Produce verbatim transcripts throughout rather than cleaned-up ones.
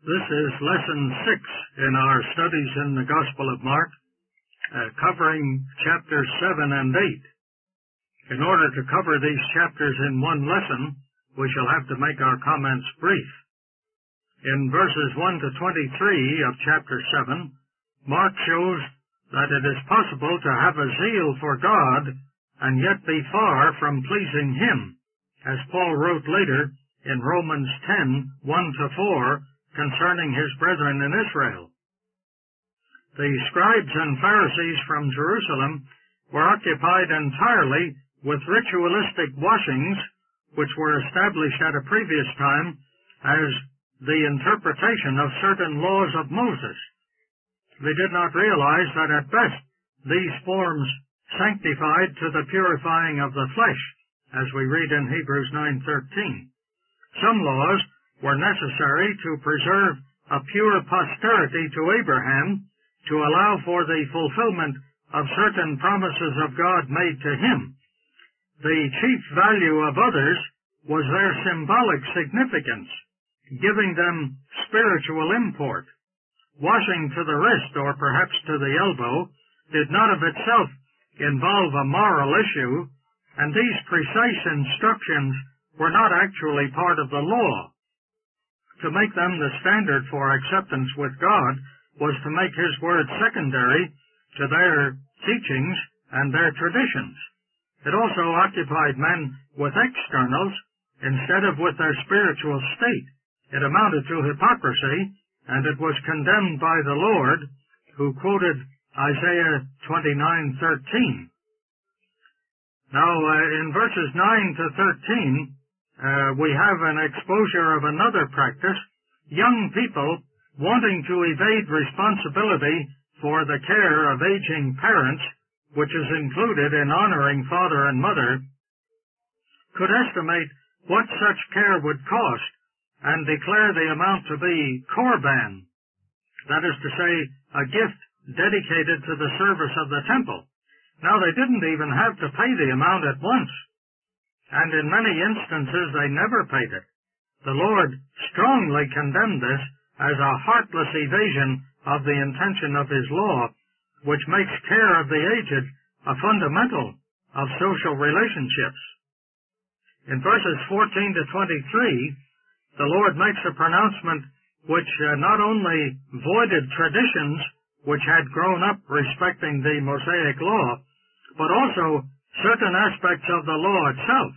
This is lesson six in our studies in the Gospel of Mark, uh, covering chapters seven and eight. In order to cover these chapters in one lesson, we shall have to make our comments brief. In verses one to twenty-three of chapter seven, Mark shows that it is possible to have a zeal for God and yet be far from pleasing Him, as Paul wrote later in Romans ten, one to four, concerning his brethren in Israel. The scribes and Pharisees from Jerusalem were occupied entirely with ritualistic washings, which were established at a previous time as the interpretation of certain laws of Moses. They did not realize that at best these forms sanctified to the purifying of the flesh, as we read in Hebrews nine thirteen. Some laws were necessary to preserve a pure posterity to Abraham, to allow for the fulfillment of certain promises of God made to him. The chief value of others was their symbolic significance, giving them spiritual import. Washing to the wrist, or perhaps to the elbow, did not of itself involve a moral issue, and these precise instructions were not actually part of the law. To make them the standard for acceptance with God was to make His Word secondary to their teachings and their traditions. It also occupied men with externals instead of with their spiritual state. It amounted to hypocrisy, and it was condemned by the Lord, who quoted Isaiah twenty-nine thirteen. Now, uh, in verses nine to thirteen, Uh, we have an exposure of another practice, young people wanting to evade responsibility for the care of aging parents, which is included in honoring father and mother, could estimate what such care would cost and declare the amount to be korban, that is to say, a gift dedicated to the service of the temple. Now, they didn't even have to pay the amount at once, and in many instances they never paid it. The Lord strongly condemned this as a heartless evasion of the intention of His law, which makes care of the aged a fundamental of social relationships. In verses fourteen to twenty-three, the Lord makes a pronouncement which uh, not only voided traditions which had grown up respecting the Mosaic law, but also certain aspects of the law itself.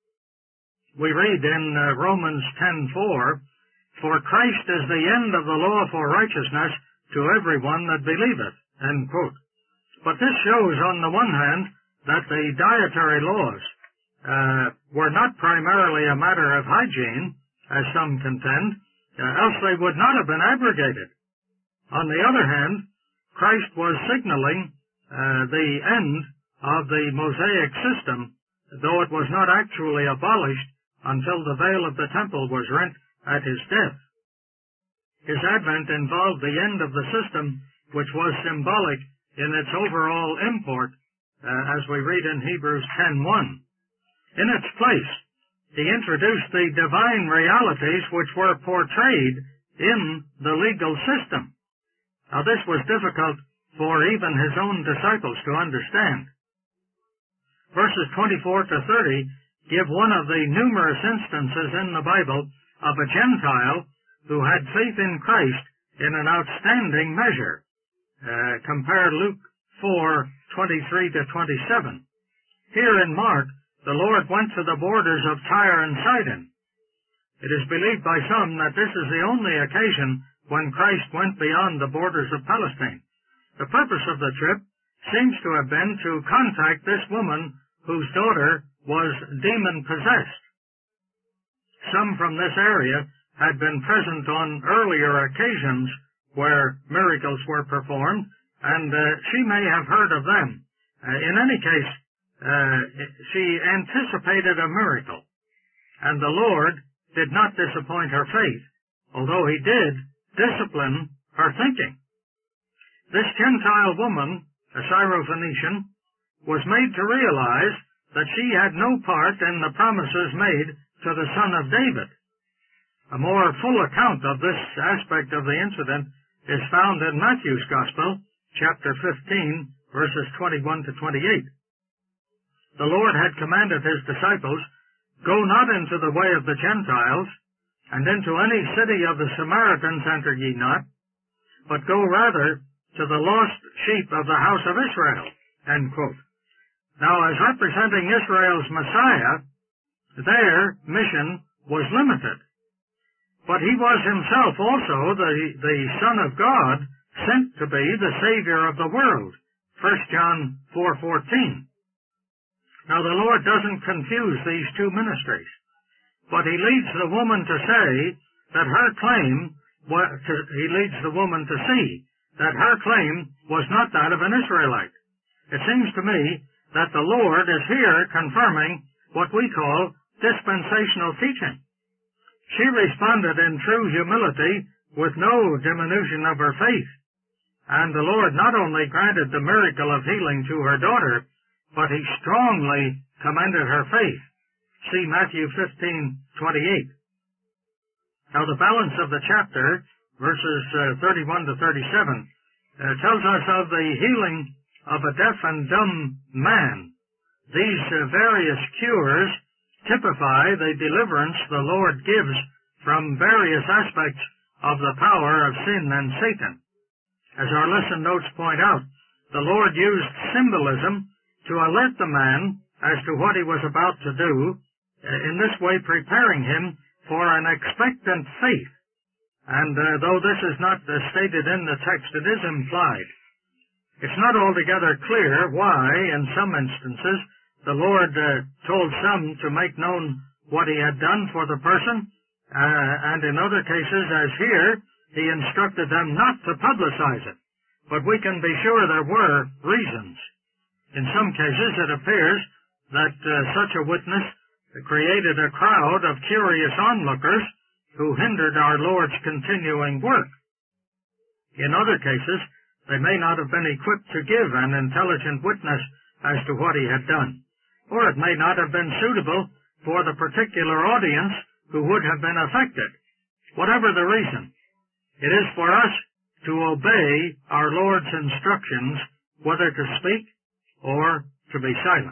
We read in uh, Romans ten four, "For Christ is the end of the law for righteousness to everyone that believeth," end quote. But this shows, on the one hand, that the dietary laws uh, were not primarily a matter of hygiene, as some contend, uh, else they would not have been abrogated. On the other hand, Christ was signaling uh, the end of the Mosaic system, though it was not actually abolished until the veil of the temple was rent at His death. His advent involved the end of the system, which was symbolic in its overall import, uh, as we read in Hebrews ten one. In its place, He introduced the divine realities which were portrayed in the legal system. Now, this was difficult for even His own disciples to understand. Verses twenty-four to thirty give one of the numerous instances in the Bible of a Gentile who had faith in Christ in an outstanding measure. Uh, compare Luke four twenty-three to twenty-seven. Here in Mark, the Lord went to the borders of Tyre and Sidon. It is believed by some that this is the only occasion when Christ went beyond the borders of Palestine. The purpose of the trip seems to have been to contact this woman whose daughter was demon-possessed. Some from this area had been present on earlier occasions where miracles were performed, and uh, she may have heard of them. Uh, in any case, uh, she anticipated a miracle, and the Lord did not disappoint her faith, although He did discipline her thinking. This Gentile woman, a Syrophoenician, was made to realize that she had no part in the promises made to the son of David. A more full account of this aspect of the incident is found in Matthew's Gospel, chapter fifteen, verses twenty-one to twenty-eight. The Lord had commanded his disciples, "Go not into the way of the Gentiles, and into any city of the Samaritans enter ye not, but go rather to the lost sheep of the house of Israel." End quote. Now, as representing Israel's Messiah, their mission was limited. But he was himself also the, the Son of God, sent to be the Savior of the world. First John four fourteen. Now, the Lord doesn't confuse these two ministries, but he leads the woman to say that her claim, he leads the woman to see that her claim was not that of an Israelite. It seems to me that the Lord is here confirming what we call dispensational teaching. She responded in true humility with no diminution of her faith, and the Lord not only granted the miracle of healing to her daughter, but he strongly commended her faith. See Matthew fifteen twenty-eight. Now, the balance of the chapter, verses uh, thirty-one to thirty-seven, uh, tells us of the healing of a deaf and dumb man. These uh, various cures typify the deliverance the Lord gives from various aspects of the power of sin and Satan. As our lesson notes point out, the Lord used symbolism to alert the man as to what he was about to do, in this way preparing him for an expectant faith. And uh, though this is not uh, stated in the text, it is implied. It's not altogether clear why, in some instances, the Lord uh, told some to make known what he had done for the person, uh, and in other cases, as here, he instructed them not to publicize it. But we can be sure there were reasons. In some cases, it appears that uh, such a witness created a crowd of curious onlookers who hindered our Lord's continuing work. In other cases, they may not have been equipped to give an intelligent witness as to what he had done, or it may not have been suitable for the particular audience who would have been affected. Whatever the reason, it is for us to obey our Lord's instructions, whether to speak or to be silent.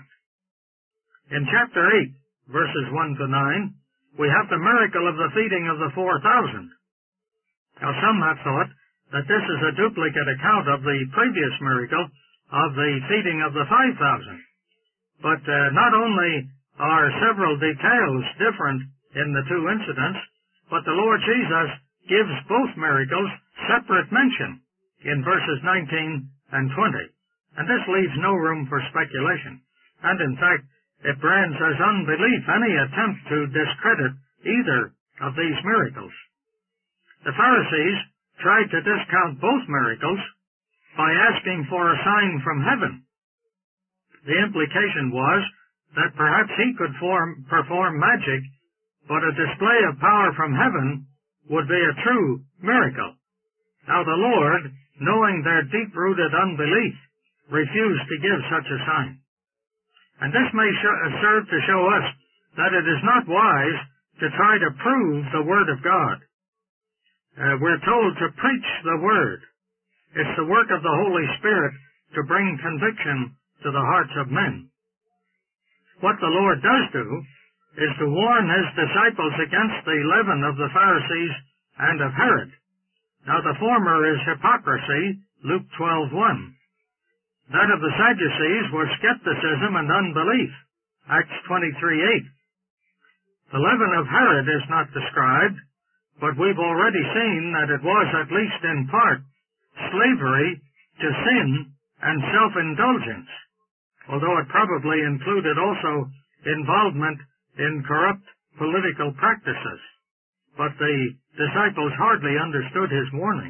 In chapter eight, verses one to nine, we have the miracle of the feeding of the four thousand. Now, some have thought that this is a duplicate account of the previous miracle of the feeding of the five thousand. But uh, not only are several details different in the two incidents, but the Lord Jesus gives both miracles separate mention in verses nineteen and twenty. And this leaves no room for speculation. And in fact, it brands as unbelief any attempt to discredit either of these miracles. The Pharisees tried to discount both miracles by asking for a sign from heaven. The implication was that perhaps he could form, perform magic, but a display of power from heaven would be a true miracle. Now the Lord, knowing their deep-rooted unbelief, refused to give such a sign. And this may serve to show us that it is not wise to try to prove the Word of God. Uh, we're told to preach the Word. It's the work of the Holy Spirit to bring conviction to the hearts of men. What the Lord does do is to warn his disciples against the leaven of the Pharisees and of Herod. Now the former is hypocrisy, Luke twelve one. That of the Sadducees was skepticism and unbelief, Acts twenty-three eight. The leaven of Herod is not described, but we've already seen that it was, at least in part, slavery to sin and self-indulgence, although it probably included also involvement in corrupt political practices. But the disciples hardly understood his warning.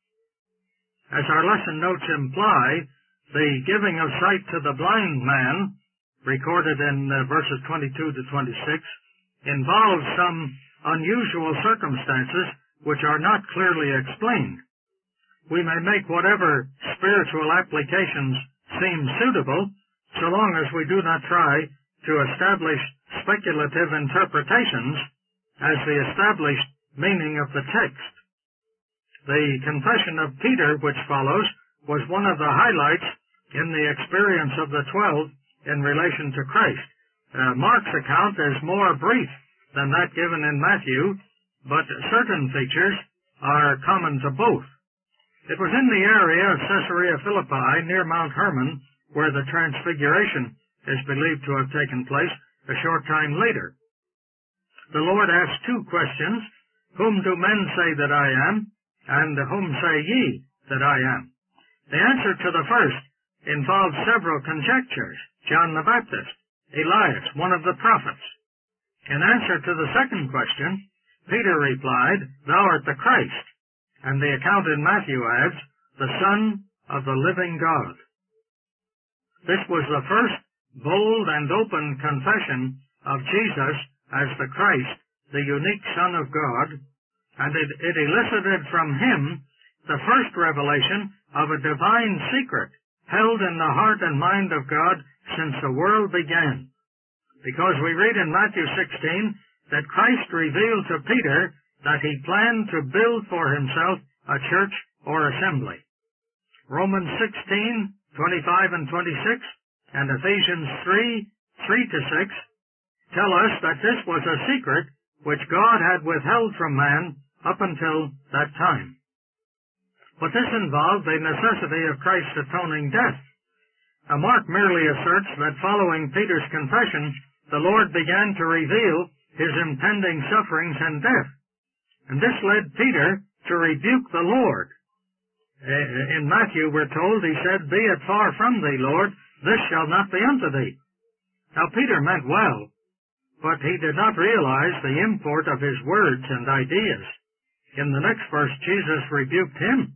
As our lesson notes imply, the giving of sight to the blind man, recorded in uh, verses twenty-two to twenty-six, involves some unusual circumstances which are not clearly explained. We may make whatever spiritual applications seem suitable, so long as we do not try to establish speculative interpretations as the established meaning of the text. The confession of Peter, which follows, was one of the highlights in the experience of the twelve in relation to Christ. Uh, Mark's account is more brief than that given in Matthew, but certain features are common to both. It was in the area of Caesarea Philippi, near Mount Hermon, where the Transfiguration is believed to have taken place a short time later. The Lord asked two questions: "Whom do men say that I am? And whom say ye that I am?" The answer to the first involves several conjectures: John the Baptist, Elias, one of the prophets. In answer to the second question, Peter replied, "Thou art the Christ," and the account in Matthew adds, "the Son of the living God." This was the first bold and open confession of Jesus as the Christ, the unique Son of God, and it, it elicited from him the first revelation of a divine secret held in the heart and mind of God since the world began. Because we read in Matthew sixteen that Christ revealed to Peter that he planned to build for himself a church or assembly. Romans sixteen, twenty-five and twenty-six, and Ephesians three, three to six, tell us that this was a secret which God had withheld from man up until that time. But this involved the necessity of Christ's atoning death. Now, Mark merely asserts that following Peter's confession, the Lord began to reveal his impending sufferings and death. And this led Peter to rebuke the Lord. In Matthew, we're told, he said, "Be it far from thee, Lord, this shall not be unto thee." Now, Peter meant well, but he did not realize the import of his words and ideas. In the next verse, Jesus rebuked him.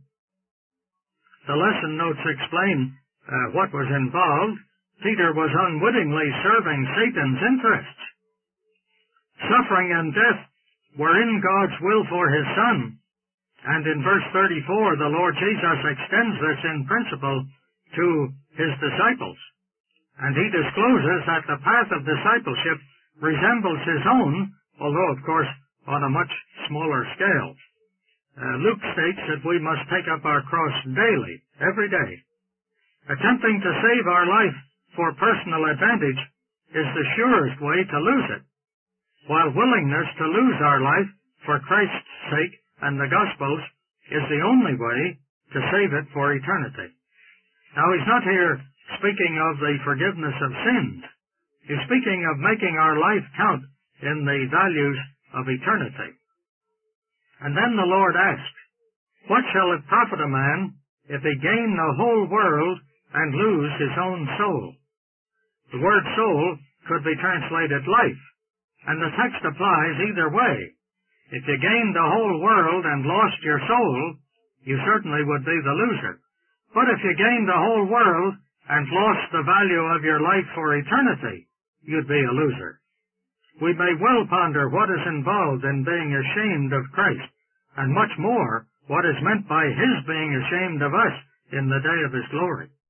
The lesson notes explain uh, what was involved. Peter was unwittingly serving Satan's interests. Suffering and death were in God's will for his Son. And in verse thirty-four, the Lord Jesus extends this in principle to his disciples. And he discloses that the path of discipleship resembles his own, although, of course, on a much smaller scale. Uh, Luke states that we must take up our cross daily, every day. Attempting to save our life for personal advantage is the surest way to lose it, while willingness to lose our life for Christ's sake and the Gospel's is the only way to save it for eternity. Now, he's not here speaking of the forgiveness of sins. He's speaking of making our life count in the values of eternity. And then the Lord asked, "What shall it profit a man if he gain the whole world and lose his own soul?" The word soul could be translated life, and the text applies either way. If you gained the whole world and lost your soul, you certainly would be the loser. But if you gained the whole world and lost the value of your life for eternity, you'd be a loser. We may well ponder what is involved in being ashamed of Christ, and much more what is meant by his being ashamed of us in the day of his glory.